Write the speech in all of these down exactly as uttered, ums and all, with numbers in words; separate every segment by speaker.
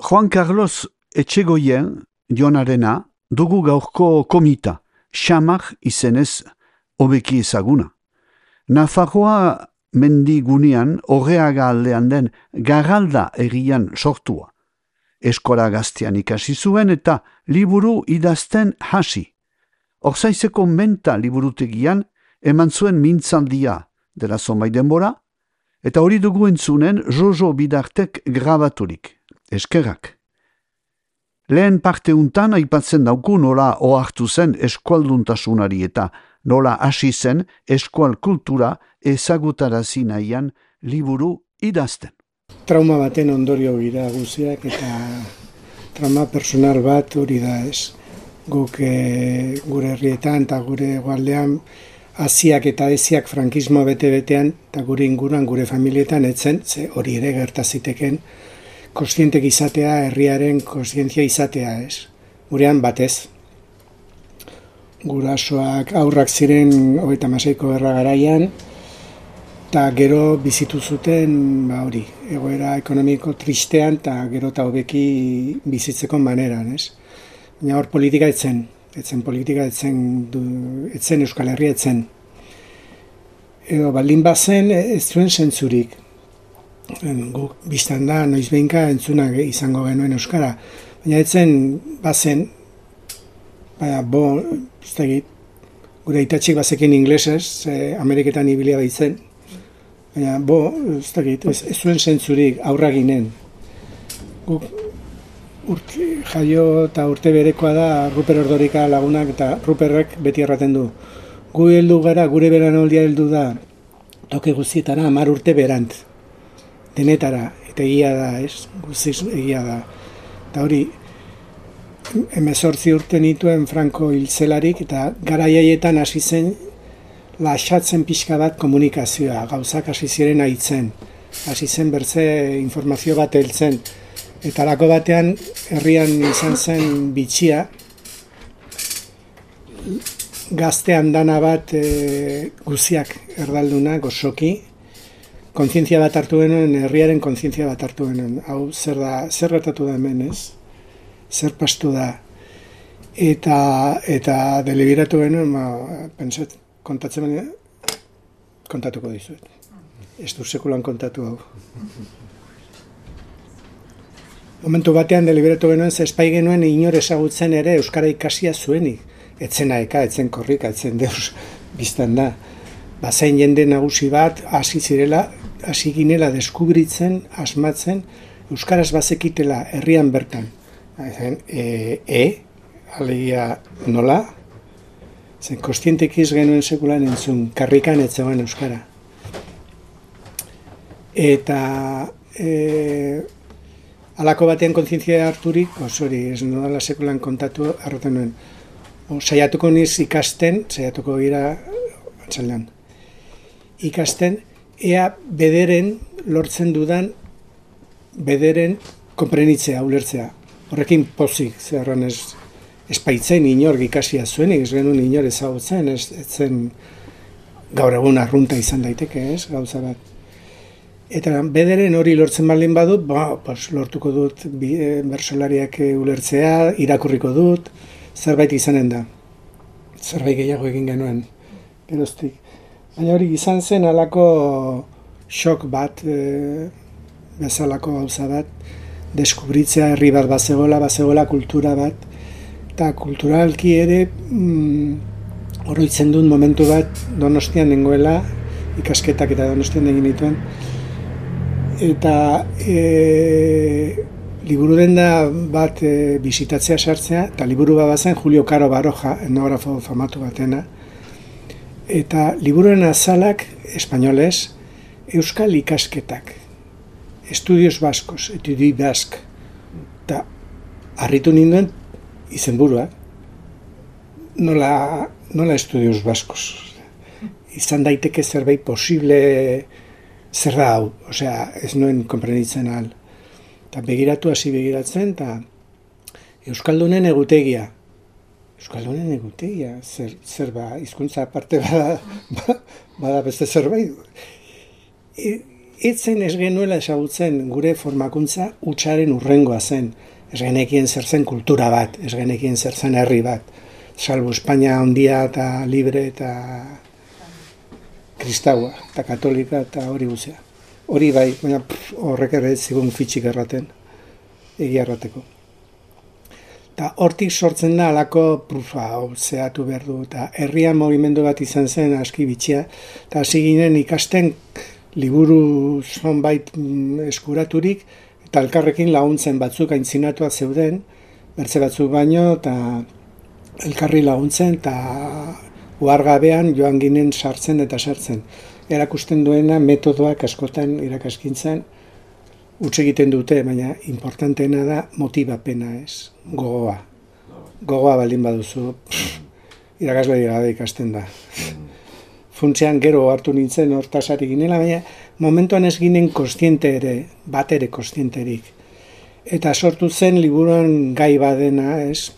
Speaker 1: Juan Carlos Etxegoien Jonarena dugu gaurko komita, xamar izenez hobeki ezaguna. Nafarroa mendigunean Orreaga aldean den Garralda herrian sortua. Eskola gaztean ikasi zuen eta liburu idazten hasi. Orzaizeko menta liburutegian eman zuen mintzaldia dela zonbait denbora, eta hori dugu entzunen Jojo Bidartek grabaturik. Eskerrak. Lehen parte untan aipatzen dauku nola ohartu zen eskualduntasunari eta nola hasi zen eskual kultura ezagutarazi nahian liburu idazten.
Speaker 2: Trauma baten ondorio gira guziak eta trauma personal bat hori da ez. Guk e, gure herrietan eta gure egualdean hasiak eta eziak frankismoa bete-betean eta gure inguruan gure familietan etzen, ze hori ere gertaziteken, kontzientek izatea, herriaren kontzientzia izatea ez. Gurean batez. Gurasoak aurrak ziren hogeita hamaseiko gerra garaian, eta gero bizitu zuten, ba hori, egoera ekonomiko tristean eta gero eta hobeki bizitzeko maneran, ez? Baina hor politika etzen, etzen politika etzen, du, etzen Euskal Herria etzen. Edo baldin bazen ez zuen zentzurik. Guk biztan da, noiz behinka entzunak izango genuen Euskara. Baina etzen bazen, baina bo, ez da egit, gure itatxik bazekin inglesez, e, Ameriketan ibilia baitzen. Baina bo, ez da egit, ez, ez zuen zentzurik aurra ginen. Guk urte, jaio eta urte berekoa da Ruper Ordorika lagunak eta Ruperrek beti erraten du. Gu heldu gara, gure beranoldia heldu da, toke guztietara hamar urte berant. Denetara, eta egia da, ez? Guztiz egia da. Eta hori, hemezortzi urte nituen Franco hiltzelarik, eta garaiaietan hasi zen lasatzen pixka bat komunikazioa, gauzak hasi ziren aitzen. Hasi zen bertze informazio bat heltzen. Eta lako batean, herrian izan zen bitxia, gazte andana bat e, guziak erdalduna, gozoki, kontzientzia bat hartu genuen, herriaren kontzientzia bat hartu genuen. Hau, zer da, zer gertatu da hemen, ez? Zer pastu da. Eta, eta deliberatu genuen, ba, pentsat, kontatzen baina, kontatuko dizuet. Ez du sekulan kontatu hau. Momentu batean deliberatu genuen, ze espai genuen inor ezagutzen ere Euskara ikasia zuenik. Etzen aeka, etzen korrika, etzen deus biztan da. Bazain jende nagusi bat, hasi zirela, hasi ginela deskubritzen, asmatzen, Euskaraz bazekitela herrian bertan. E, e alegia nola? Zen, kostientek iz genuen sekulan entzun, karrikan etzegoen Euskara. Eta e, alako batean kontzientzia harturik, osori, ez nodala sekulan kontatu arroten nuen. O, saiatuko niz ikasten, saiatuko gira atzaldean. Ikasten, ea bederen lortzen dudan, bederen konprenitzea, ulertzea. Horrekin pozik, zerran ez espaitzen inor ikasia zuenik, ez genuen inor ezagutzen, ez, ez zen gaur egun arrunta izan daiteke, ez, gauza bat. Eta bederen hori lortzen baldin badut, ba, pues, lortuko dut bi, e, bersolariak ulertzea, irakurriko dut, zerbait izanen da. Zerbait gehiago egin genuen, geroztik. Baina hori izan zen alako xok bat, e, bezalako gauza bat, deskubritzea herri bat bazegola, bazegola kultura bat, eta kulturalki ere mm, oroitzen dut momentu bat Donostian nengoela, ikasketak eta Donostian egin dituen, eta e, liburu denda bat e, bisitatzea sartzea, eta liburu bat bazen Julio Caro Baroja, etnografo famatu batena, eta liburuen azalak, espainolez, euskal ikasketak, estudios baskos, etudi bask, eta harritu ninduen izenburua, nola, nola estudios baskos. Izan daiteke zerbait posible zer da hau, osea, ez nuen konprenitzen ahal. Eta begiratu hasi begiratzen, eta Euskaldunen egutegia. Euskaldunen egutegia, zer, zer ba, hizkuntza aparte bada, bada beste zerbait. etzen ez genuela ezagutzen gure formakuntza hutsaren urrengoa zen. Ez genekien zer zen kultura bat, ez genekien zer zen herri bat. Salbo Espainia handia eta libre eta kristaua eta katolika eta hori guzea. Hori bai, baina pff, horrek ere zigun fitxik erraten, egia errateko. Eta hortik sortzen da alako prufa, hau zehatu behar du, eta herrian mugimendu bat izan zen aski bitxia, eta hasi ginen ikasten liburu zonbait eskuraturik, eta elkarrekin laguntzen batzuk aintzinatuak zeuden, bertze batzuk baino, eta elkarri laguntzen, eta uhargabean joan ginen sartzen eta sartzen. Erakusten duena metodoak askotan irakaskintzan utz egiten dute, baina importanteena da motibapena, ez, gogoa. Gogoa baldin baduzu, pff, irakasle gabe ikasten da. Funtzean gero hartu nintzen hortasari ginela, baina momentuan ez ginen kostiente ere, bat ere kostienterik. Eta sortu zen liburuan gai badena, ez,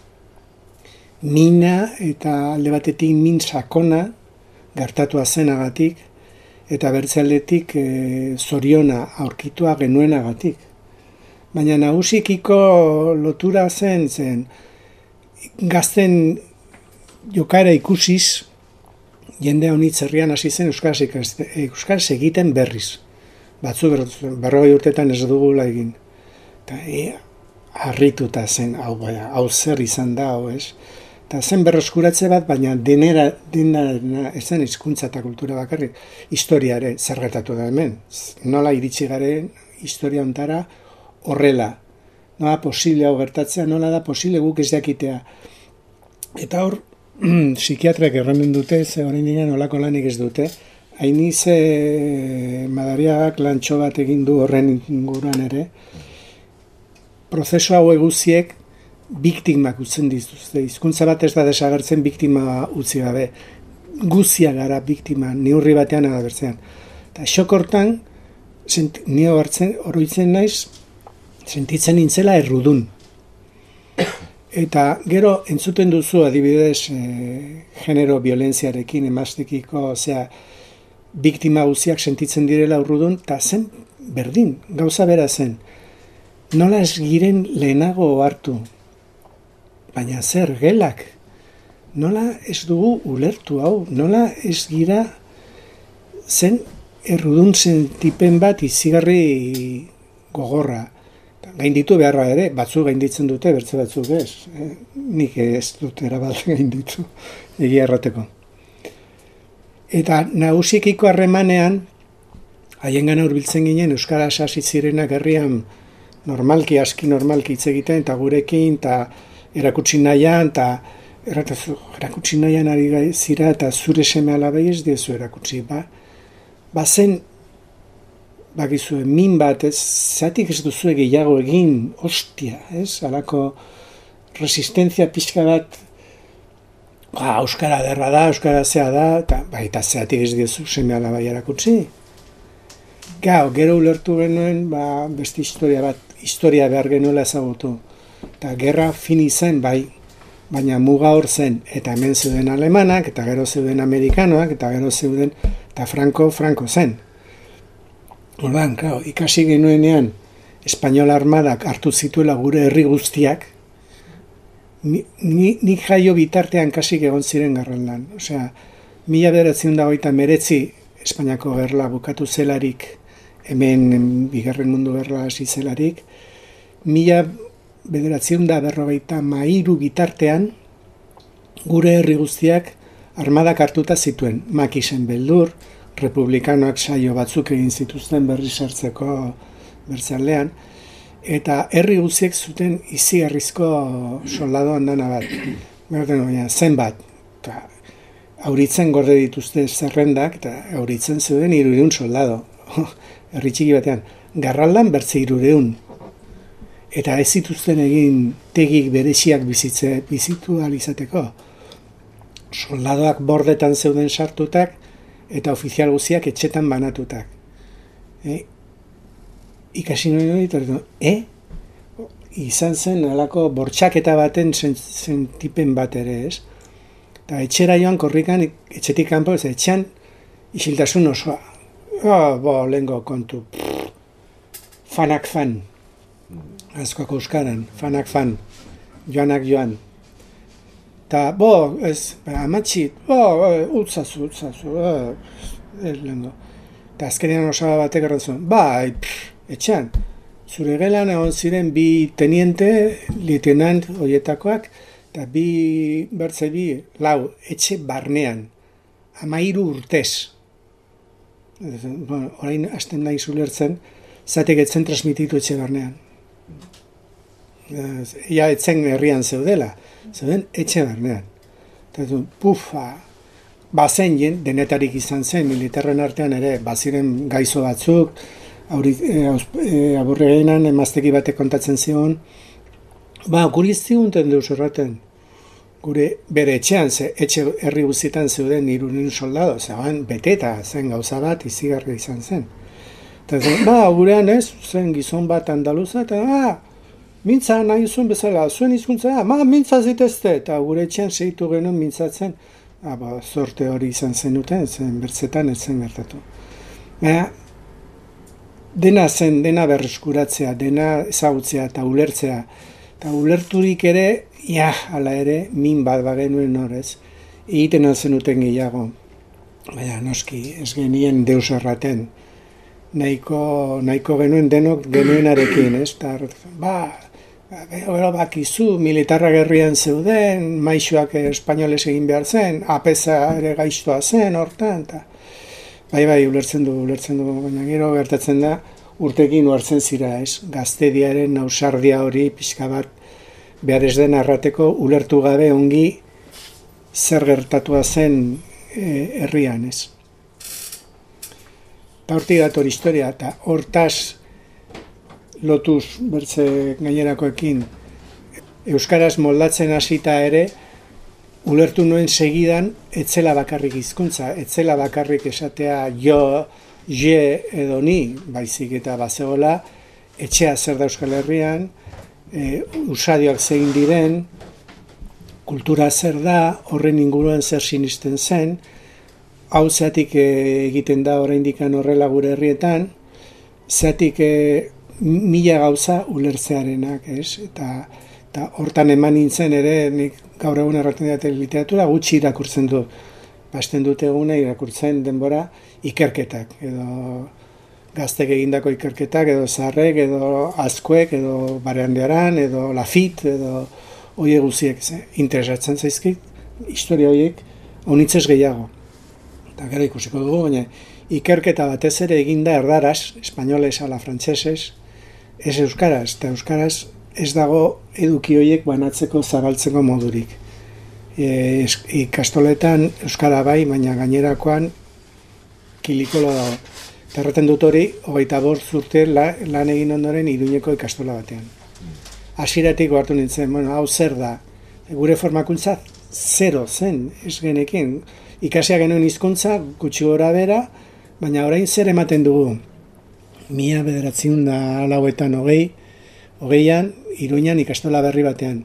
Speaker 2: mina eta alde batetik min sakona gertatua zenagatik, eta bertzaletik e, zoriona aurkitua genuenagatik. Baina nagusikiko lotura zen, zen gazten jokaera ikusiz, jende honitz herrian hasi zen euskaraz ikaste, euskaraz egiten berriz. Batzu berrogei urtetan ez dugula egin. Eta e, harrituta zen, hau, hau zer izan da, hau ez. Eta zen berroskuratze bat, baina denera, denera ez zen hizkuntza eta kultura bakarrik, historia ere zer gertatu da hemen. Nola iritsi garen historia ontara horrela. Nola posible hau gertatzea, nola da posible guk ez jakitea. Eta hor, psikiatrek erramen dute, ze horrein dinen olako lanik ez dute, hainize Madariagak lantxo bat egin du horren inguruan ere, prozesu hau eguziek biktimak utzen dituzte. Hizkuntza bat ez da desagertzen biktima utzi gabe. Guzia gara biktima, neurri batean adabertzean. Eta xokortan, ni hartzen, oroitzen naiz, sentitzen nintzela errudun. Eta gero entzuten duzu adibidez e, genero violentziarekin emaztekiko, osea, biktima guztiak sentitzen direla errudun, eta zen berdin, gauza bera zen. Nola ez giren lehenago hartu, baina zer gelak, nola ez dugu ulertu hau, nola ez gira zen errudun sentipen bat izigarri gogorra. Gainditu beharra ere, batzu gainditzen dute, bertze batzuk ez. Eh? Nik ez dut erabat gainditu, egia errateko. Eta nagusikiko harremanean, haiengana hurbiltzen ginen, euskaraz hasi zirenak herrian normalki, aski normalki hitz egiten, eta gurekin, eta erakutsi nahian, eta erakutsi nahian ari zira, eta zure seme alabei ez diezu erakutsi. Ba, ba zen, bakizue, min bat, ez, zatik ez duzu gehiago egin, ostia, ez, alako resistenzia pixka bat, ba, euskara derra da, euskara zea da, eta ba, eta zeatik ez diezu seme alabai erakutsi. Gau, gero ulertu genuen, ba, beste historia bat, historia behar genuela ezagutu. Eta gerra fini zen, bai, baina muga hor zen, eta hemen zeuden alemanak, eta gero zeuden amerikanoak, eta gero zeuden, eta Franco, Franco zen. Ordan, claro, ikasi genuenean, Espainol armadak hartu zituela gure herri guztiak, ni, ni, nik jaio bitartean kasik egon ziren garraldan. Osea, mila bederatziehun eta hogeita hemeretzi Espainiako gerla bukatu zelarik, hemen bigarren mundu gerla hasi zelarik, mila bederatziehun eta berrogeita hamairu bitartean, gure herri guztiak armadak hartuta zituen. Makisen beldur, republikanoak saio batzuk egin zituzten berri sartzeko bertzalean, eta herri guztiek zuten izigarrizko soldado andana bat. Baina, zenbat, eta auritzen gorde dituzte zerrendak, eta auritzen zeuden hirureun soldado. Herri txiki batean, garraldan bertze hirureun. Eta ez zituzten egin tegik bereziak bizitze, bizitu alizateko. Soldadoak bordetan zeuden sartutak, eta ofizial guztiak etxetan banatutak. E, ikasi nuen hori, e? Izan zen alako bortxaketa baten sentipen bat ere, ez? Eta etxera joan korrikan, etxetik kanpo, ez etxean isiltasun osoa. oh, bo, lehenko kontu. Fanak fan. Azkoak euskaran, fanak fan. Joanak joan. Ta, bo, ez, amatxit, bo, utzazu, utzazu, ez lehenko. Ta azkenean osaba batek errantzun, bai, etxean, zure gelan egon ziren bi teniente, lieutenant horietakoak, eta bi, bertze bi, lau, etxe barnean, amairu urtez. Bueno, orain hasten nahi zulertzen, zatek etzen transmititu etxe barnean. Ia etzen herrian zeudela, zeuden etxe barnean. Eta pufa, bazen jen, denetarik izan zen, militarren artean ere, baziren gaizo batzuk, e, aburregenan emazteki batek kontatzen zion, ba, guri zigunten deus erraten, gure bere etxean, ze, etxe herri guztietan zeuden irunen soldado, zegoen beteta zen gauza bat, izigarri izan zen. Eta zen, ba, gurean ez, zen gizon bat andaluza, eta, ba, mintza nahi zuen bezala, zuen hizkuntza, ma, mintza zitezte, eta gure etxean segitu genuen mintzatzen, ah, ba, zorte hori izan zenuten, zen bertzetan ez zen gertatu. Baina, dena zen, dena berreskuratzea, dena ezagutzea eta ulertzea, eta ulerturik ere, ja, hala ere, min bat bagenuen horrez, egiten alzenuten gehiago. Baina, noski, ez genien deus erraten, nahiko, nahiko genuen denok genuenarekin, ez? Ta, ba, Gero bakizu, militarra gerrian zeuden, maixoak espainoles egin behar zen, apeza ere gaiztoa zen, hortan, eta bai, bai, ulertzen du, ulertzen du, baina gero gertatzen da, urtekin uartzen zira, ez? Gaztediaren ausardia hori, pixka bat, behar ez den arrateko, ulertu gabe ongi zer gertatua zen e, herrian, ez? Eta hortik dator historia, eta hortaz, lotuz bertze gainerakoekin euskaraz moldatzen hasita ere ulertu nuen segidan etzela bakarrik hizkuntza, etzela bakarrik esatea jo, je edo ni, baizik eta bazegola etxea zer da Euskal Herrian, e, usadioak zein diren, kultura zer da, horren inguruan zer sinisten zen, hau zeatik egiten da oraindik horrela gure herrietan, zeatik e, mila gauza ulertzearenak, ez? Eta, eta hortan eman nintzen ere, nik gaur egun erraten dut literatura, gutxi irakurtzen du. Basten dute eguna irakurtzen denbora ikerketak, edo gaztek egindako ikerketak, edo zaharrek, edo azkuek, edo Barandiaran, edo Lafit, edo horiek guziek, ze? Interesatzen zaizkit, historia horiek, honitzez gehiago. Eta gero ikusiko dugu, baina ikerketa batez ere eginda erdaraz, espainoles ala frantsesez, ez euskaraz, eta euskaraz ez dago eduki horiek banatzeko zabaltzeko modurik. E, ikastoletan euskara bai, baina gainerakoan kilikolo dago. Eta erraten dut hori, hogeita bost urte la, lan egin ondoren Iruñeko ikastola batean. Hasieratik hartu nintzen, bueno, hau zer da? Gure formakuntza zero zen, ez genekin. Ikasia genuen hizkuntza gutxi gora bera, baina orain zer ematen dugu? Mila bederatziehun da lauetan hogei, hogeian, Iruñan ikastola berri batean.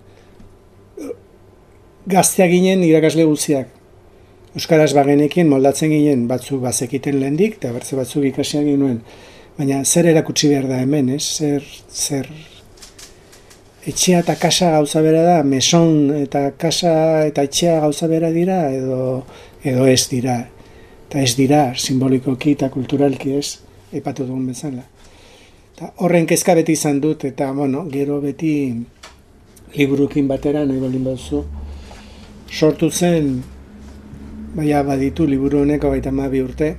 Speaker 2: Gazteak ginen irakasle guztiak. Euskaraz bagenekin moldatzen ginen batzuk bazekiten lehendik, eta bertze batzuk ikasiak ginuen. Baina zer erakutsi behar da hemen, ez? Zer, zer... Etxea eta kasa gauza bera da, meson eta kasa eta etxea gauza bera dira, edo, edo ez dira. Eta ez dira, simbolikoki eta kulturalki ez, aipatu dugun bezala. Eta horren kezka beti izan dut, eta bueno, gero beti liburukin batera, nahi baldin baduzu, sortu zen, baina baditu liburu honek hogeita hamabi urte.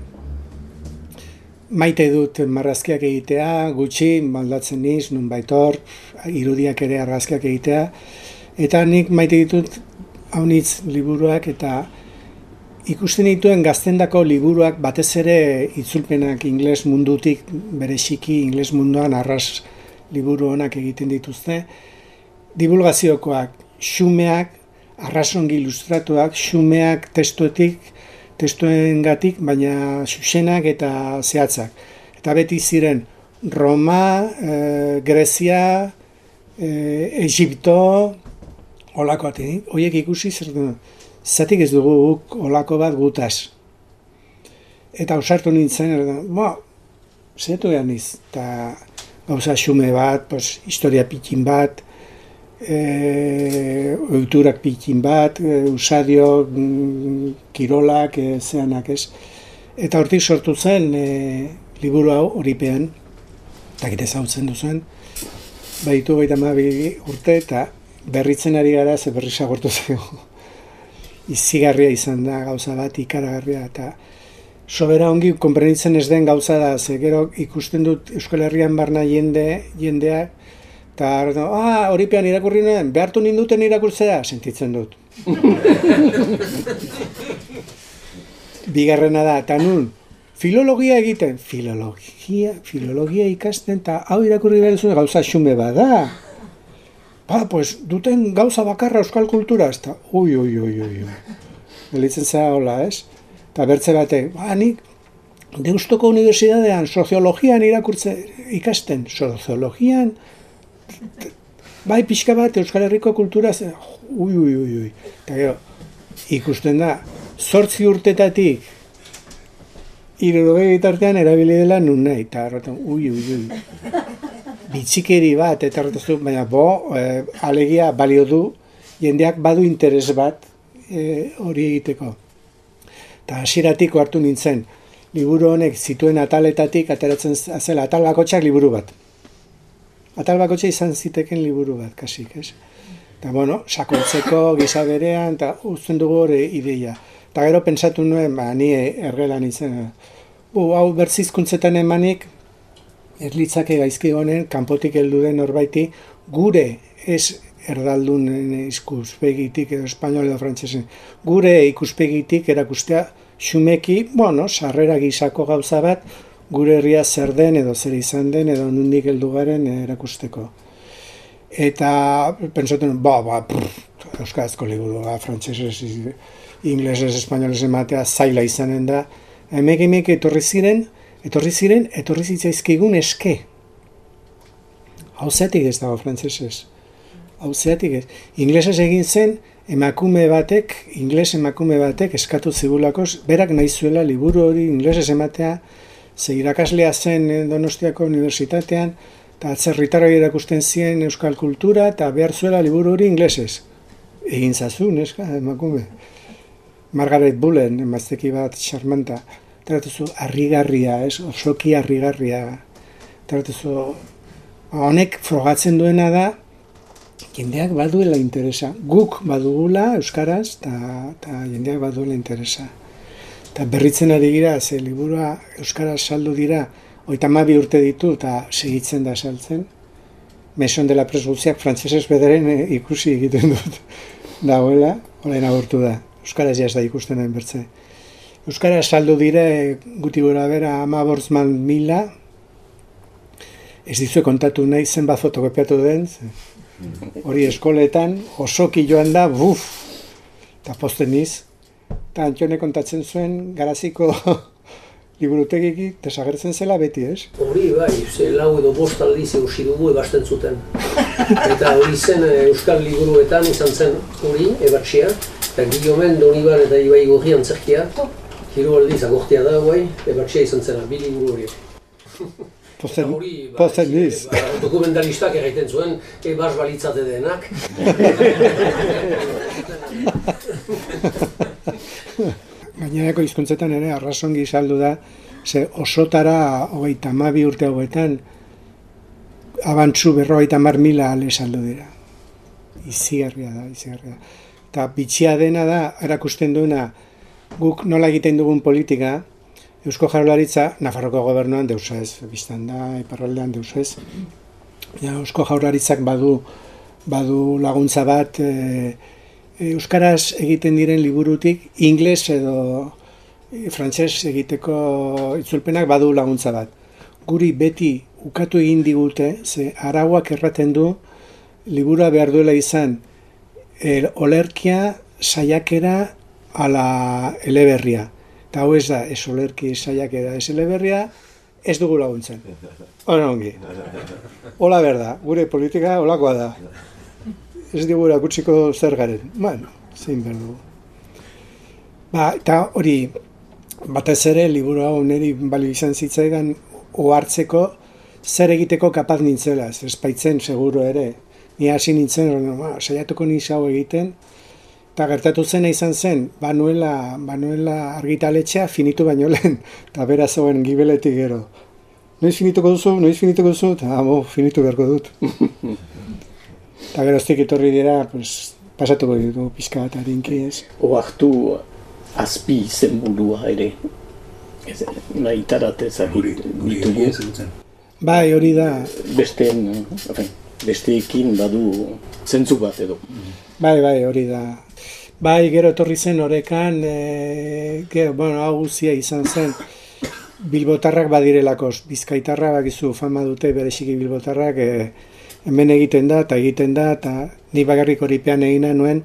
Speaker 2: Maite dut marrazkiak egitea, gutxi, maldatzen niz, nunbait hor, irudiak ere argazkiak egitea, eta nik maite ditut haunitz liburuak, eta ikusten dituen gaztendako liburuak batez ere itzulpenak ingles mundutik, bereziki ingles munduan arras liburu honak egiten dituzte, divulgaziokoak, xumeak, arrasongi ilustratuak, xumeak testuetik, testuengatik, baina xuxenak eta zehatzak. Eta beti ziren Roma, e, Grezia, e, Egipto, olakoak, horiek ikusi zer du. Zatik ez dugu olako bat gutaz. eta ausartu nintzen, ba, zetu behar niz, eta gauza xume bat, pues, historia pikin bat, e, oiturak pikin bat, e, usadio, mm, kirolak, e, zeanak ez. Eta hortik sortu zen e, liburu hau Oripean, eta gite zautzen duzuen, baitu gaita mabi urte, eta berritzen ari gara, ze berri sagortu zego. Izigarria izan da gauza bat, ikaragarria, eta sobera ongi konprenitzen ez den gauza da, ze gero ikusten dut Euskal Herrian barna jende, jendeak, eta ah, Oripean irakurri nuen, behartu ninduten irakurtzea, sentitzen dut. Bigarrena da, eta nun, filologia egiten, filologia, filologia ikasten, eta hau irakurri behar zuen gauza xume bada. Ba, pues, duten gauza bakarra euskal kultura, ez da, ui, ui, ui, ui, ui. Gelitzen zera hola, ez? Eta bertze batek, ba, nik Deustoko Unibertsitatean soziologian irakurtze ikasten, soziologian, bai pixka bat Euskal Herriko kultura, ui, ui, ui, ui. Eta gero, ikusten da, zortzi urtetatik, hirurogei bitartean erabili dela nun nahi, eta erraten, ui, ui, ui. Bitxikeri bat, eta erraten, baina bo, e, alegia balio du, jendeak badu interes bat e, hori egiteko. Eta hasieratik hartu nintzen, liburu honek zituen ataletatik ateratzen zela, atal bakotxak liburu bat. Atal bakotxa izan ziteken liburu bat, kasik, ez? Eta, bueno, sakontzeko gisa berean, eta uzten dugu hori ideia. Eta gero pentsatu nuen, ba, ni ergela nintzen, bu, hau bertzizkuntzetan emanik, erlitzake gaizki honen, kanpotik heldu den norbaiti, gure ez erdaldun ikuspegitik edo espainol edo frantsesen, gure ikuspegitik erakustea xumeki, bueno, sarrera gisako gauza bat, gure herria zer den edo zer izan den edo nondik heldu garen erakusteko. Eta pentsatu, ba, ba, prr, euskarazko liburu, ba, frantsesez, inglesez, espainolez ematea zaila izanen da. Hemek hemek etorri ziren, etorri ziren, etorri zitzaizkigun eske. Hau zeatik ez dago frantsesez. Hau zeatik ez. Inglesez egin zen, emakume batek, ingles emakume batek eskatu zigulakoz, berak nahi zuela liburu hori inglesez ematea, ze irakaslea zen Donostiako Unibertsitatean, eta atzerritarroi erakusten zien euskal kultura, eta behar zuela liburu hori inglesez. Egin zazu, neska, emakume. Margaret Bullen, emazteki bat, xarmanta. Taratuzu, harrigarria, ez? Osoki harrigarria. Taratuzu, honek frogatzen duena da, jendeak baduela interesa. Guk badugula, euskaraz, eta jendeak baduela interesa. Eta berritzen ari gira, ze liburua euskaraz saldu dira, hogeita hamabi urte ditu, eta segitzen da saltzen. Maison de la Presse guztiak frantsesez bederen ikusi egiten dut. Dagoela, orain agurtu da. Euskaraz jaz da ikusten den bertze. Euskara saldu dire guti gora bera hamabost mila, ez dizue kontatu nahi zenbat fotokopiatu den, hori eskoletan osoki joan da, buf, eta posten niz, eta Antxone kontatzen zuen garaziko liburutegik desagertzen zela beti, ez?
Speaker 3: Hori bai, ze lau edo bost aldiz eusi dugu ebasten zuten. Eta hori zen euskal liburuetan izan zen hori, ebatxea, eta Guillaumen, Donibar eta Ibai Gorri antzerkia, hiru aldiz agortia da, guai, ebatxea izan zela, bi liburu horiek.
Speaker 2: Posten niz.
Speaker 3: Dokumentalistak erraiten zuen, ebas balitzate denak.
Speaker 2: Gainerako hizkuntzetan ere arrazongi saldu da, ze osotara hogeita hamabi urte hauetan abantzu berrogeita hamar mila ale saldu dira. Izigarria da, izigarria da. Eta bitxia dena da, erakusten duena, guk nola egiten dugun politika, Eusko Jaurlaritza, Nafarroko gobernuan deusa ez, biztan da, iparraldean deusa ez. Ja, Eusko Jaurlaritzak badu, badu laguntza bat, e, euskaraz egiten diren liburutik, ingles edo e, frantses egiteko itzulpenak badu laguntza bat. Guri beti ukatu egin digute, ze arauak erraten du, liburua behar duela izan, el, olerkia, saiakera, ala eleberria. Eta hau ez da, ez olerki, saiakera, ez eleberria, ez dugu laguntzen. Hora ongi. Hola berda, gure politika holakoa da. Ez dugu erakutsiko zer garen. Bueno, zein behar dugu. Ba, eta hori, batez ere, liburu hau niri balio izan zitzaidan ohartzeko zer egiteko kapaz nintzela, ez baitzen seguru ere. Ni hasi nintzen, ba, saiatuko niz hau egiten, eta gertatu zena izan zen, banuela, banuela argitaletxea finitu baino lehen, eta bera zegoen gibeletik gero. Noiz finituko duzu, noiz finituko duzu, eta amo, finitu beharko dut. Eta geroztik etorri dira, pues, pasatuko ditu pixka bat adinki ez.
Speaker 4: Oartu azpi zenburua ere, ez, nahi taratezak ditugu.
Speaker 2: Bai, hori da.
Speaker 4: Besteen, besteekin badu zentzu bat edo.
Speaker 2: Bai, bai, hori da. Bai, gero etorri zen orekan, e, gero, bueno, hau guzia izan zen, bilbotarrak badirelakos, bizkaitarra bakizu fama dute bereziki bilbotarrak, e, hemen egiten da, eta egiten da, eta ni bakarrik horipean egina nuen,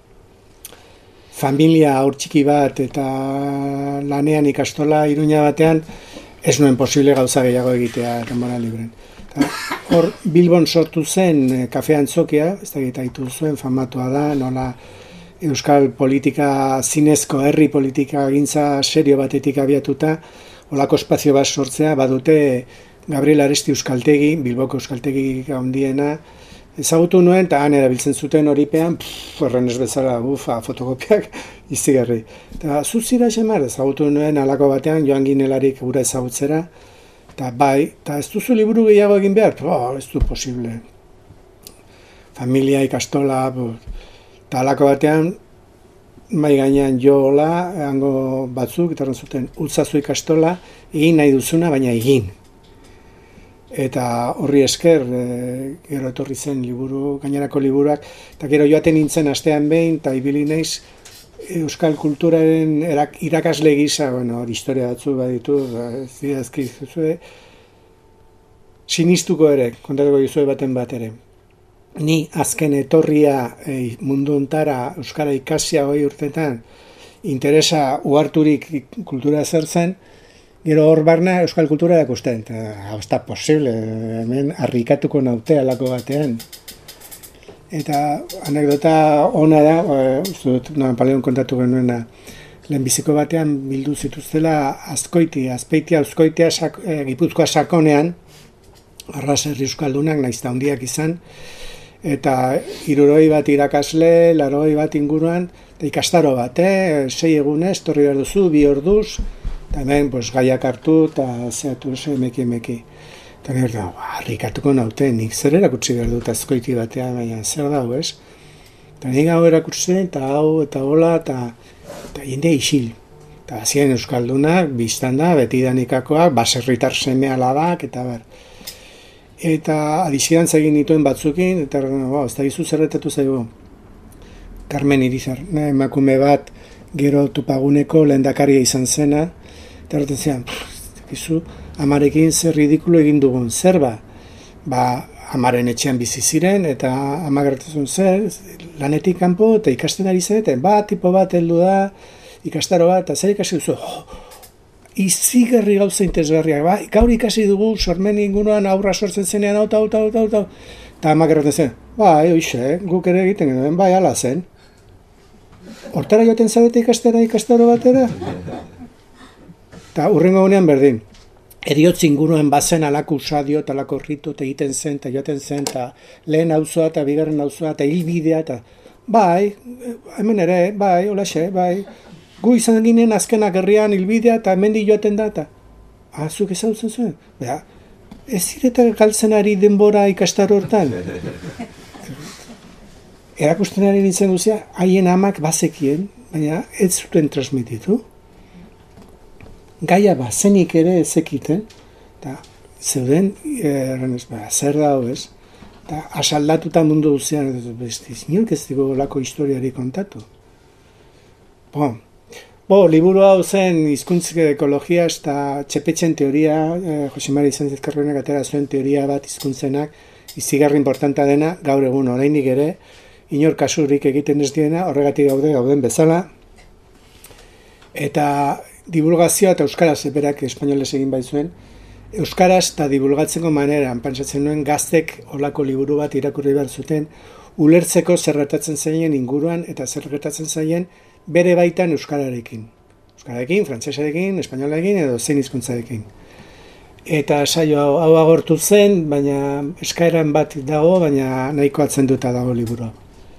Speaker 2: familia haur txiki bat, eta lanean ikastola Iruña batean, ez nuen posible gauza gehiago egitea denbora libren. Hor, Bilbon sortu zen kafe antzokia, ez da egitaitu zuen, famatua da, nola euskal politika, zinezko herri politika gintza serio batetik abiatuta, olako espazio bat sortzea, badute Gabriel Aresti euskaltegi, Bilboko euskaltegi handiena, ezagutu nuen, eta han erabiltzen zuten horipean, horren ez bezala, ufa, fotokopiak, izigarri. Eta zuzira xemar, ezagutu nuen alako batean, joan ginelarik gura ezagutzera, eta bai, eta ez duzu liburu gehiago egin behar, oh, ez du posible. Familia, ikastola, eta alako batean, mai gainean jola, hango batzuk, eta zuten, utzazu ikastola, egin nahi duzuna, baina egin. Eta horri esker, e, gero etorri zen liburu, gainerako liburuak, eta gero joaten nintzen astean behin, eta ibili naiz euskal kulturaren erak, irakasle gisa, bueno, hori historia batzu baditu, ez dira ezkizuzue, sinistuko ere, kontatuko gizue baten bat ere. Ni azken etorria e, mundu ontara euskara ikasia hori urtetan, interesa uharturik kultura zertzen, gero hor barna euskal kultura erakusten, eta hau ez da posible, hemen harrikatuko naute alako batean. Eta anekdota ona da, uste dut, Napoleon kontatu genuena, lehenbiziko batean bildu zituztela Azkoiti, Azpeitia, Azkoitia, sak, e, Gipuzkoa sakonean, arras herri euskaldunak, nahiz eta handiak izan, eta hirurogei bat irakasle, laurogei bat inguruan, eta ikastaro bat, eh? sei egunez, torri behar duzu, bi orduz, eta hemen pues, gaiak hartu, eta zehatu ze emeki emeki. Eta nire da, harrikatuko naute, nik zer erakutsi behar dut Azkoiti batean, baina zer dago, ez? Eta nik hau erakutsi, eta hau, eta hola, eta, eta jendea isil. Eta hazien euskaldunak, biztan da, betidanikakoak, baserritar seme alabak, eta ber. Eta adizidantza egin dituen batzukin, eta wow, ez da gizu zerretatu zaigu. Carmen Irizar, emakume bat, gero Tupaguneko lehendakaria izan zena, eta erraten zian, gizu, amarekin zer ridikulo egin dugun, zer ba? Ba, amaren etxean bizi ziren, eta ama gertatzen zer, lanetik kanpo, eta ikasten ari zen, ba, tipo bat heldu da, ikastaro bat, eta zer ikasi duzu, oh, izigarri gauza interesgarriak, ba, gaur ikasi dugu, sormen inguruan aurra sortzen zenean, hau, hau, hau, hau, hau, eta ama gertatzen zen, ba, hoxe, guk ere egiten genuen, bai, ala zen. Hortara joaten zabete ikastera ikastaro batera? Eta urrengo gunean berdin. Eriotz inguruan bazen alako usadio eta alako ritu eta egiten zen eta joaten zen eta lehen auzoa eta bigarren auzoa eta hilbidea eta bai, hemen ere, bai, holaxe, bai. Gu izan ginen azkenak herrian hilbidea eta hemendik joaten da eta azuk ezautzen zuen. Beha, ez zireta galtzen ari denbora ikastaro hortan. Erakusten ari nintzen guzia, haien amak bazekien, baina ez zuten transmititu. Gaia bazenik ere ezekiten, eta zeuden, erren ez, ba, zer da ez, eta asaldatuta mundu duzean, bestiz, nioik ez dugu lako historiari kontatu. Bo, bo liburu hau zen hizkuntz ekologia eta txepetxen teoria, eh, Jose Mari Sánchez Carrenak atera zuen teoria bat hizkuntzenak, izigarri importanta dena, gaur egun oraindik ere, inor kasurik egiten ez diena, horregatik gaude gauden bezala, eta divulgazioa eta euskaraz eberak espainolez egin baitzuen, euskaraz eta divulgatzeko maneran, pentsatzen nuen gaztek olako liburu bat irakurri behar zuten, ulertzeko zer gertatzen zaien inguruan eta zer gertatzen zaien bere baitan euskararekin. Euskararekin, frantsesarekin, espainolarekin edo zein hizkuntzarekin. Eta saio hau, hau agortu zen, baina eskaeran bat dago, baina nahiko atzenduta dago liburua.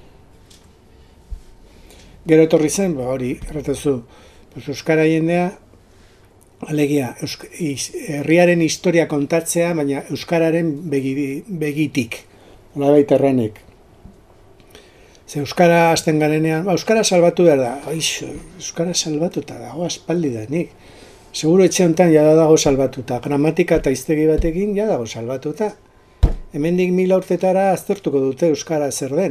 Speaker 2: Gero etorri zen, ba hori, erratazu, pues, euskara jendea, alegia, eusk, iz, herriaren historia kontatzea, baina euskararen begi, begitik, hola baita erranek. Ze euskara hasten garenean, ba, euskara salbatu behar da, aixo, euskara salbatuta dago, aspaldi da nik. Seguro etxe honetan jada dago salbatuta, gramatika eta hiztegi batekin jada dago salbatuta. Hemendik mila urtetara aztertuko dute euskara zer den.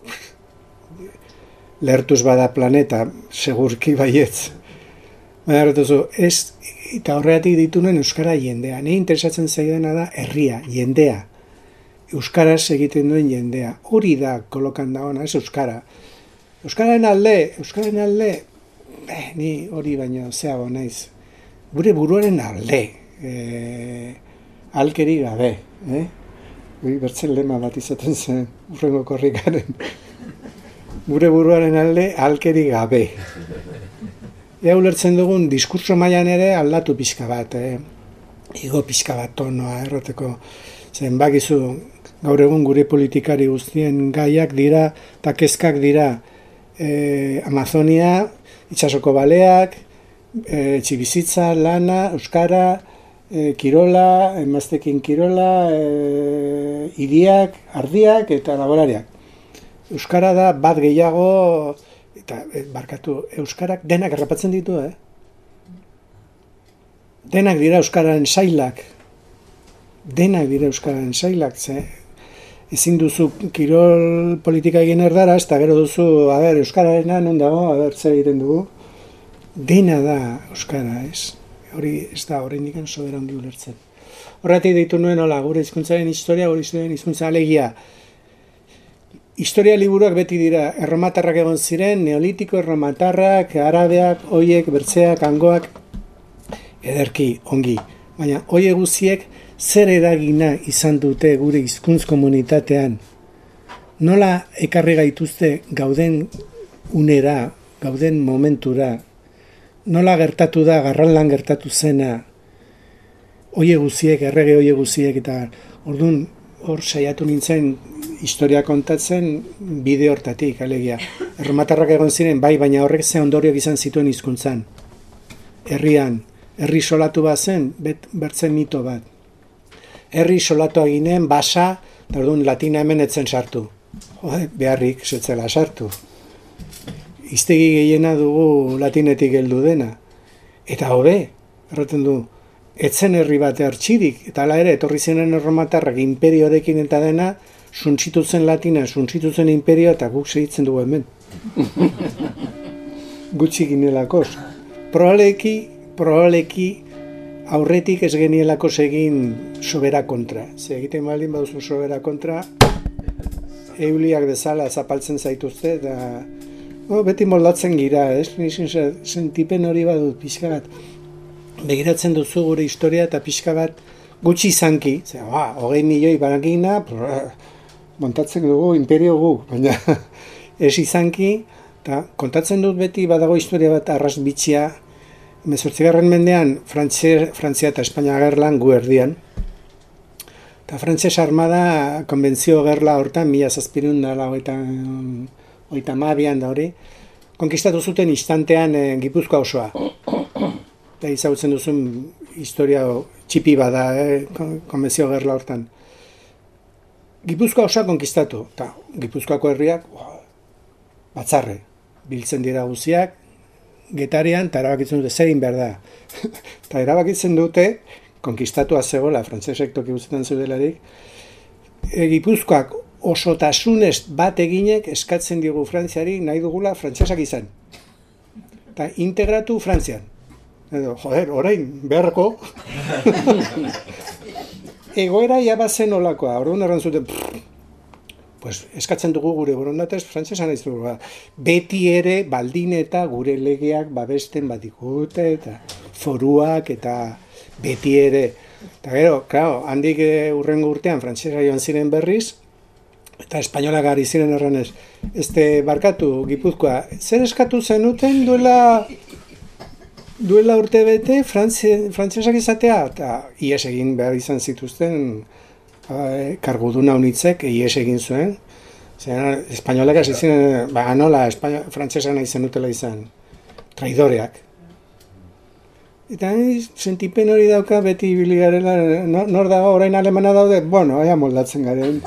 Speaker 2: Lehertuz bada planeta, segurki baietz. Baina erretuzu, ez, eta horregatik dituen euskara jendea. Nei interesatzen zaidana da herria, jendea. Euskaraz egiten duen jendea. Hori da kolokan dagoena, ez euskara. Euskararen alde, euskararen alde, eh, ni hori baino zeago naiz. Gure buruaren alde, e, alkeri gabe. Eh? Bertzen lema bat izaten zen, urrengo korrikaren. Gure buruaren alde, alkeri gabe. Ea ulertzen dugun, diskurtso mailan ere aldatu pixka bat. Eh? Igo pixka bat tonoa, erroteko. Zen bakizu, gaur egun gure politikari guztien gaiak dira, eta kezkak dira e, Amazonia, itsasoko baleak, E, txibizitza, lana, euskara, e, kirola, emaztekin kirola, e, hiriak, ardiak eta laborariak. Euskara da bat gehiago, eta e, barkatu, euskarak denak errapatzen ditu, eh? Denak dira euskararen sailak. Denak dira euskararen sailak, ze? Ezin duzu kirol politika egin erdara, eta gero duzu, a ber, euskararena non dago, a ber, zer egiten dugu. Dena da euskara, ez? Hori ez da, horrein ikan sobera handi ulertzen. Horretik deitu nuen, hola, gure hizkuntzaren historia, gure historiaren hizkuntza alegia. Historia liburuak beti dira, erromatarrak egon ziren, neolitiko erromatarrak, arabeak, oiek, bertzeak, hangoak, ederki, ongi. Baina, oie guziek, zer eragina izan dute gure hizkuntz komunitatean? Nola ekarri gaituzte gauden unera, gauden momentura? Nola gertatu da, garralan gertatu zena, oie guziek, errege oie guziek, eta orduan hor saiatu nintzen historia kontatzen bide hortatik, alegia. Erromatarrak egon ziren, bai, baina horrek ze ondorioak izan zituen hizkuntzan. Herrian, herri solatu bat zen, bet, bertzen mito bat. Herri solatu aginen, basa, eta orduan latina hemen etzen sartu. Jode, beharrik, zetzela sartu. Hiztegi gehiena dugu latinetik heldu dena. Eta hobe, erraten du, etzen herri bate hartxirik, eta hala ere, etorri zenen erromatarrak imperioarekin eta dena, suntzitu zen latina, suntzitu zen imperio, eta guk segitzen dugu hemen. Gutxi ginelakoz. Probaleki, probaleki, aurretik ez genielako egin sobera kontra. Ze egiten baldin baduzu sobera kontra, euliak bezala zapaltzen zaituzte, eta oh, beti moldatzen gira, ez? Sentipen hori badut, pixka bat. Begiratzen duzu gure historia eta pixka bat gutxi izanki. Zer, ba, hogei milioi barakina, montatzen dugu, imperio gu, baina ez izanki, eta kontatzen dut beti badago historia bat arras bitxia, hemezortzigarren mendean Frantzia, Frantzia eta Espainia gerlan gu erdian, eta Frantzes armada konbentzio gerla hortan, mila zazpirun da, oita mabian da hori, konkistatu zuten instantean e, Gipuzkoa osoa. Eta izagutzen duzun historia txipi bada, eh, konbentzio gerla hortan. Gipuzkoa osoa konkistatu, eta Gipuzkoako herriak oh, batzarre, biltzen dira guziak, Getarian, eta erabakitzen dute zein behar da. Eta erabakitzen dute, konkistatua zegoela, frantzesek toki guztetan zeudelarik, e, Gipuzkoak osotasunez bat eginek eskatzen digu Frantziari nahi dugula frantsesak izan. Eta integratu Frantzian. Edo, joder, orain, beharko. Egoera jabazen olakoa, orduan erran zuten, pues, eskatzen dugu gure borondatez frantzesan ez dugu. Beti ere baldin eta gure legeak babesten badikute, eta foruak, eta beti ere. Eta gero, claro, handik urrengo urtean frantzesa joan ziren berriz, eta espainolak ari ziren erranez, este barkatu, Gipuzkoa, zer eskatu zenuten duela duela urte bete frantsesak izatea, eta ies egin behar izan zituzten karguduna unitzek ies egin zuen. Zer, espainolak hasi ziren, ba, nola, frantsesak nahi zenutela izan, traidoreak. Eta sentipen hori dauka beti ibili garela, nor dago, orain alemana daude, bueno, ea moldatzen garen.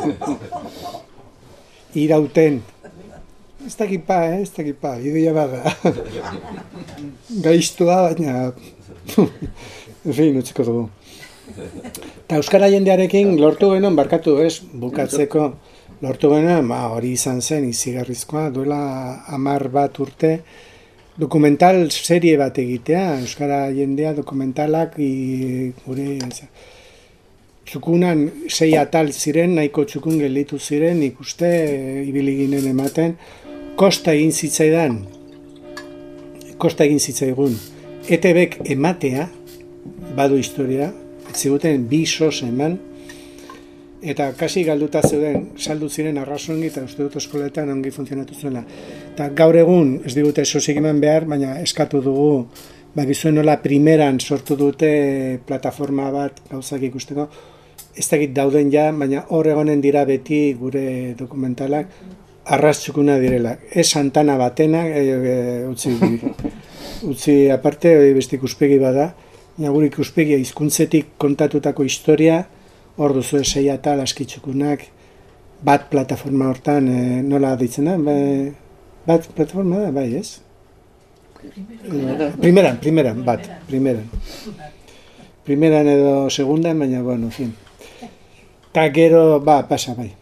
Speaker 2: Irauten. Ez dakipa, eh? ez dakipa, ideia bada. Gaiztua, baina... en fin, utziko dugu. Eta euskara jendearekin lortu genuen, barkatu ez, bukatzeko, lortu genuen, ba, hori izan zen, izigarrizkoa, duela hamar bat urte, dokumental serie bat egitea, euskara jendea dokumentalak gure txukunan sei atal ziren, nahiko txukun gelditu ziren, ikuste ibili ginen ematen, kosta egin zitzaidan, kosta egin zitzaigun, E T Bek ematea, badu historia, etziguten bi sos eman, eta kasi galduta zeuden, saldu ziren arrasongi eta uste dut eskoletan ongi funtzionatu zuela. Eta gaur egun, ez digute sosik eman behar, baina eskatu dugu, bakizuen nola primeran sortu dute plataforma bat gauzak ikusteko, ez dakit dauden ja, baina hor egonen dira beti gure dokumentalak, arrastxukuna direla. Ez Santana batena, e, e, utzi, utzi aparte, beste ikuspegi bada, gure ikuspegia hizkuntzetik kontatutako historia, hor duzu sei atal askitzukunak, bat plataforma hortan, e, nola ditzen da? Bat plataforma da, bai, ez? Primeran, primeran, bat, primeran. Primeran edo segundan, baina, bueno, en fin. Ta gero, ba, pasa, bai.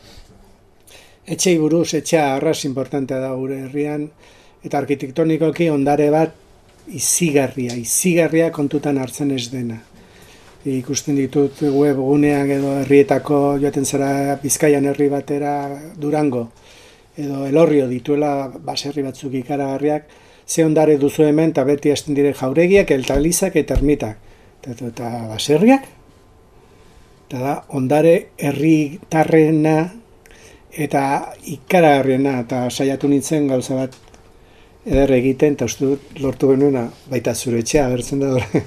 Speaker 2: Etxei buruz, etxea arras importantea da gure herrian, eta arkitektonikoki ondare bat izigarria, izigarria kontutan hartzen ez dena. Ikusten ditut webguneak edo herrietako joaten zara Bizkaian herri batera Durango edo Elorrio dituela baserri batzuk ikaragarriak, ze ondare duzu hemen eta beti hasten dire jauregiak, eltalizak eta ermitak. Eta, eta baserriak? Eta da, ondare herritarrena eta ikaragarriena, eta saiatu nintzen gauza bat eder egiten, eta uste dut lortu genuena, baita zure etxea, agertzen da dure.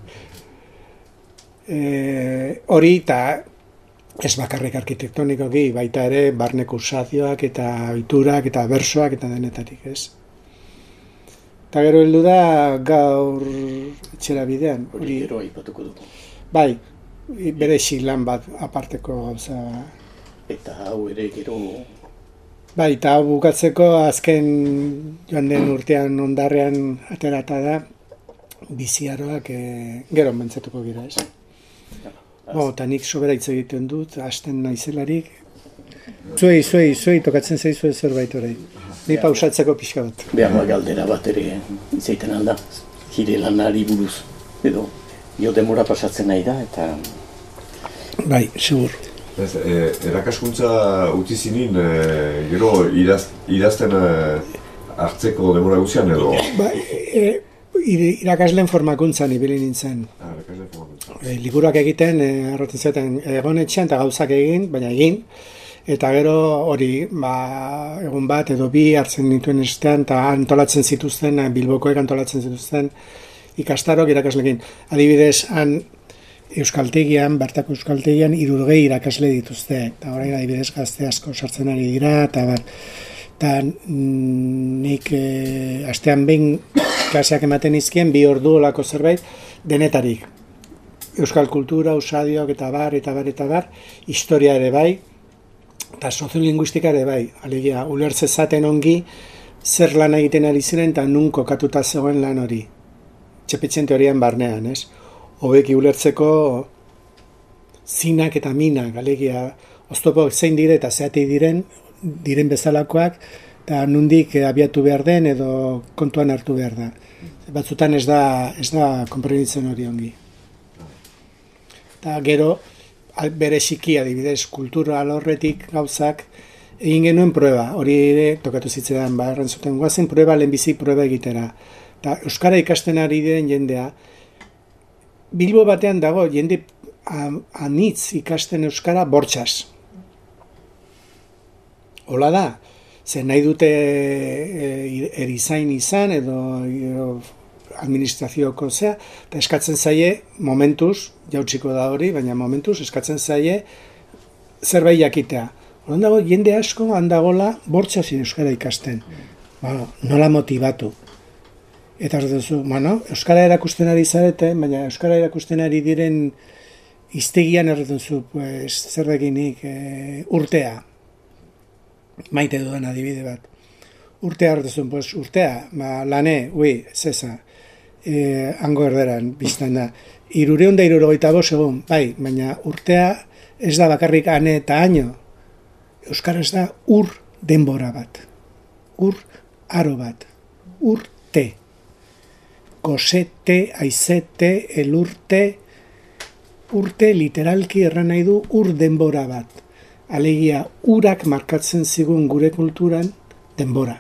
Speaker 2: E, hori eta ez bakarrik arkitektonikoki, baita ere barne kursazioak eta oiturak eta bersoak eta denetarik, ez? Eta gero heldu da gaur etxera bidean.
Speaker 4: Hori gero aipatuko dugu.
Speaker 2: Bai, bere lan bat aparteko gauza.
Speaker 4: Eta hau ere gero...
Speaker 2: Bai, eta hau bukatzeko azken joan den urtean ondarrean aterata da biziaroak e, gero mentzatuko gira, ez? Bo, eta nik sobera hitz egiten dut, hasten naizelarik. Zuei, zuei, zuei, tokatzen zaizue zerbait orain. Ni pausatzeko pixka bat.
Speaker 4: Behar galdera bat ere izaiten alda, jire lanari buruz. Edo, jo demora pasatzen nahi da, eta...
Speaker 2: Bai, segur.
Speaker 5: Ez, e, erakaskuntza utzi zinin, e, gero idaz, idazten e, hartzeko demora guzian edo?
Speaker 2: Bai, e, irakasleen formakuntzan ibili nintzen.
Speaker 5: Ah, irakasleen formakuntzan.
Speaker 2: E, liburuak egiten, e, arrotzen zaten, egon etxean eta gauzak egin, baina egin. Eta gero hori, ba, egun bat edo bi hartzen dituen estean, eta antolatzen zituzten, Bilbokoek antolatzen zituzten ikastarok irakaslekin. Adibidez, han Euskaltegian, bertako Euskaltegian, hirurogei irakasle dituzte. Eta orain adibidez gazte asko sartzen ari dira, eta bar, eta nik e, astean behin klaseak ematen izkien, bi ordu olako zerbait, denetarik. Euskal kultura, usadioak eta bar, eta bar, eta bar, historia ere bai, eta soziolinguistika ere bai. Alegia, ulertze zaten ongi, zer lan egiten ari ziren, eta nun kokatuta zegoen lan hori. Txepetxen teorian barnean, ez? Hobeki ulertzeko zinak eta minak, alegia, oztopoak zein dire eta zeatei diren, diren bezalakoak, eta nundik abiatu behar den edo kontuan hartu behar da. Batzutan ez da, ez da konprenitzen hori ongi. Eta gero, bere xiki adibidez, kultura alorretik gauzak, egin genuen proeba, hori ere tokatu zitzaidan, ba, errantzuten guazen proeba, lehenbizi proeba egitera. Eta euskara ikasten ari den jendea, Bilbo batean dago, jende anitz ikasten euskara bortxaz. Hola da, zer nahi dute erizain izan, edo, edo administrazioko zea, eta eskatzen zaie momentuz, jautsiko da hori, baina momentuz eskatzen zaie zerbait jakitea. Horan dago, jende asko handagola bortxaz euskara ikasten. Bueno, nola motibatu. Eta ez duzu, bueno, euskara erakusten ari zarete, baina euskara erakusten ari diren iztegian erretzen zu, pues, zer dekinik e, urtea. Maite dudan adibide bat. Urtea erretzen, pues, urtea, ba, lane, ui, zesa, e, hango erderan, biztan da. Irureun da irurogeita bost egun, bai, baina urtea ez da bakarrik ane eta aino. Euskaraz da ur denbora bat, ur aro bat, urte. Gozete, aizete, elurte, urte literalki erran nahi du ur denbora bat. Alegia, urak markatzen zigun gure kulturan denbora.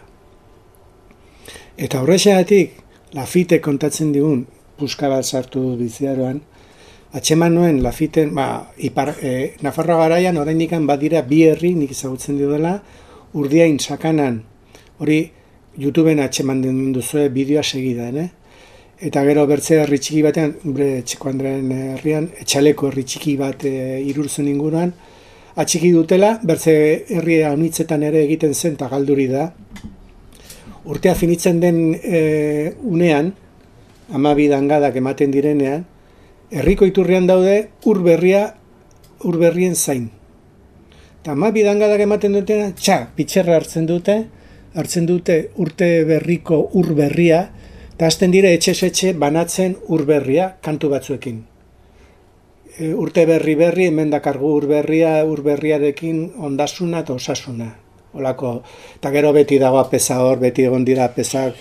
Speaker 2: Eta horrexegatik, Lafite kontatzen digun, puska bat sartu biziaroan, atxeman nuen Lafiten, ba, ipar, e, Nafarroa garaian oraindik badira bi herri, nik ezagutzen dudala, Urdiain, Sakanan, hori YouTubeen atxeman den duzue bideoa segidan, eh? Eta gero bertze herri txiki batean, gure Txeko Andrean herrian, Etxaleko herri txiki bat e, Irurtzen inguruan, atxiki dutela, bertze herria honitzetan ere egiten zen, eta galduri da. Urtea finitzen den e, unean, hamabi dangadak ematen direnean, herriko iturrian daude ur berria, ur berrien zain. Eta hamabi dangadak ematen dutena, txa, pitxerra hartzen dute, hartzen dute urte berriko ur berria, eta hasten dire etxe-etxe banatzen ur berria kantu batzuekin. E, urte berri berri, hemen dakargu ur berria, ur berriarekin ondasuna eta osasuna. Olako, eta gero beti dago apesa hor, beti egon dira apesak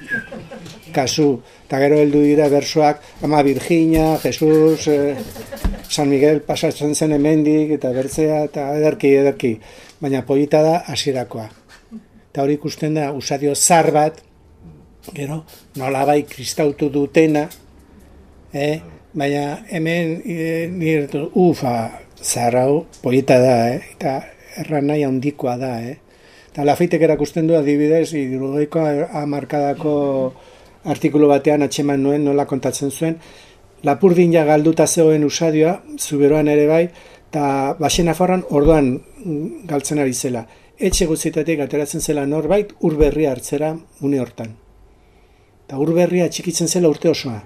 Speaker 2: kasu, eta gero heldu dira bersoak, ama Virginia, Jesus, eh, San Miguel pasatzen zen hemendik, eta bertzea, eta ederki, ederki. Baina polita da hasierakoa. Eta hori ikusten da, usadio zar bat, gero, nolabai kristautu dutena, eh? Baina hemen, e, nire, ufa, zar hau, polita da, eh? Eta erran nahi handikoa da, eh? Eta Lafitek erakusten du adibidez, hirurogeiko hamarkadako artikulu batean atxeman nuen nola kontatzen zuen, Lapurdina galduta zegoen usadioa, Zuberoan ere bai, eta Baxe Nafarroan orduan galtzen ari zela. Etxe guztietatik ateratzen zela norbait ur berria hartzera une hortan. Eta ur berria txikitzen zela urte osoa.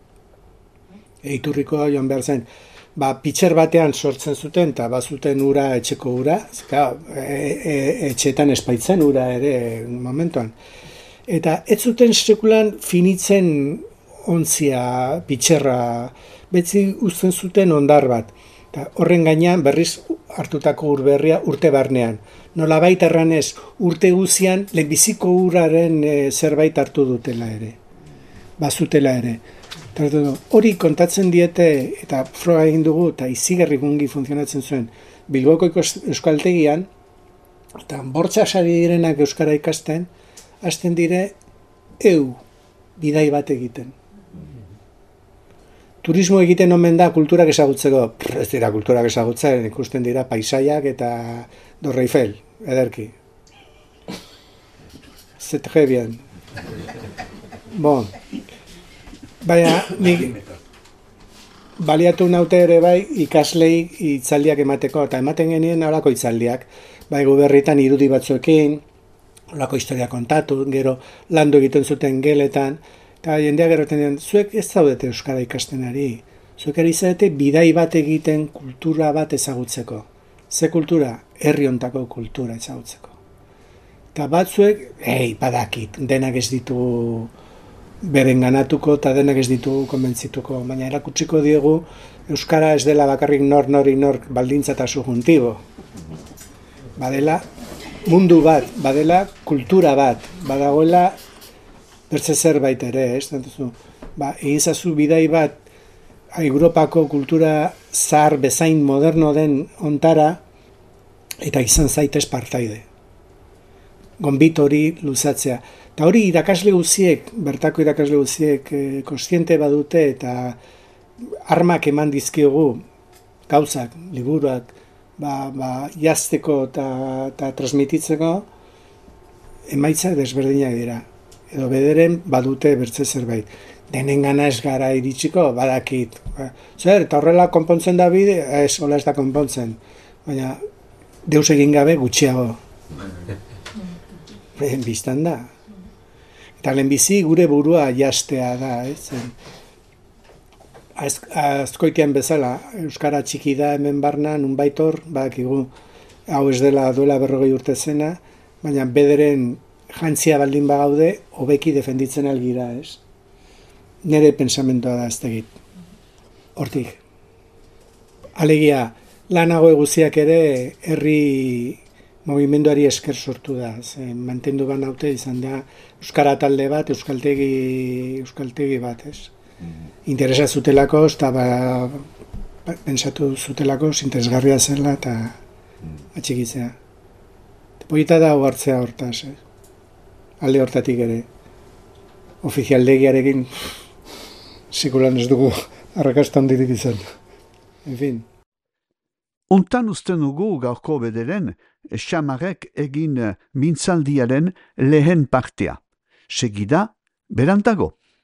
Speaker 2: Eiturrikoa joan behar zen. Ba, pitxer batean sortzen zuten, eta bazuten ura etxeko ura, zika, e, e, etxetan espaitzen ura ere momentuan. Eta ez zuten sekulan finitzen ontzia, pitxerra, betzi uzten zuten ondar bat. Eta horren gainean berriz hartutako urberria urte barnean. Nolabait erranez urte guzian lehenbiziko uraren e, zerbait hartu dutela ere, bazutela ere. Hori kontatzen diete, eta froga egin dugu, eta izigarri gungi funtzionatzen zuen, Bilboko euskaltegian, eta bortxa sari direnak euskara ikasten, hasten dire, eu, bidai bat egiten. Turismo egiten omen da kulturak ezagutzeko, ez dira kulturak ezagutzen, ikusten dira paisaiak eta Torre Eiffel, ederki. C'est très bien. Bon. Baina, nik baliatu naute ere bai ikaslei hitzaldiak emateko, eta ematen genien horako hitzaldiak, bai guberritan irudi batzuekin, horako historia kontatu, gero landu egiten zuten geletan, eta jendeak erraten den, zuek ez zaudete euskara ikasten ari, zuek ere izadete bidai bat egiten kultura bat ezagutzeko. Ze kultura? Herri hontako kultura ezagutzeko. Eta batzuek, ei, badakit, denak ez ditu beren ganatuko eta denak ez ditugu konbentzituko, baina erakutsiko diegu euskara ez dela bakarrik nor nori nor baldintza eta subjuntibo. Badela mundu bat, badela kultura bat, badagoela bertze zerbait ere, ez? Ba, egin zazu bidai bat Europako kultura zahar bezain moderno den ontara eta izan zaitez partaide. Gonbit hori luzatzea. Eta hori irakasle guziek, bertako irakasle guziek e, kontziente badute eta armak eman dizkiogu gauzak, liburuak, ba, ba, jazteko eta transmititzeko, emaitzak desberdinak dira. Edo bederen badute bertze zerbait. denengana ez gara iritsiko, badakit. Zer, eta horrela konpontzen da bide, ez, hola ez da konpontzen. Baina, deus egin gabe gutxiago. Biztan da. Eta lehenbizi gure burua jastea da, ez? Az, azkoitian bezala, Euskara txiki da hemen barna, nunbait hor, badakigu, hau ez dela duela berrogei urte zena, baina bederen jantzia baldin bagaude, hobeki defenditzen algira, ez? Nere pensamentoa da ez tegit. Hortik. Alegia, lanago eguziak ere herri mugimenduari esker sortu da. Ze, mantendu ban haute izan da Euskara talde bat, Euskaltegi, Euskaltegi bat, ez? Interesa zutelako, eta ba, pensatu zutelako, interesgarria zela eta atxikitzea. Polita da hartzea hortaz, eh? Alde hortatik ere. Ofizialdegiarekin sekulan ez dugu arrakasta handirik izan. En fin.
Speaker 1: Untan usten dugu gaurko bederen, Xamarrek egin mintzaldiaren lehen partea. Segida, berantago.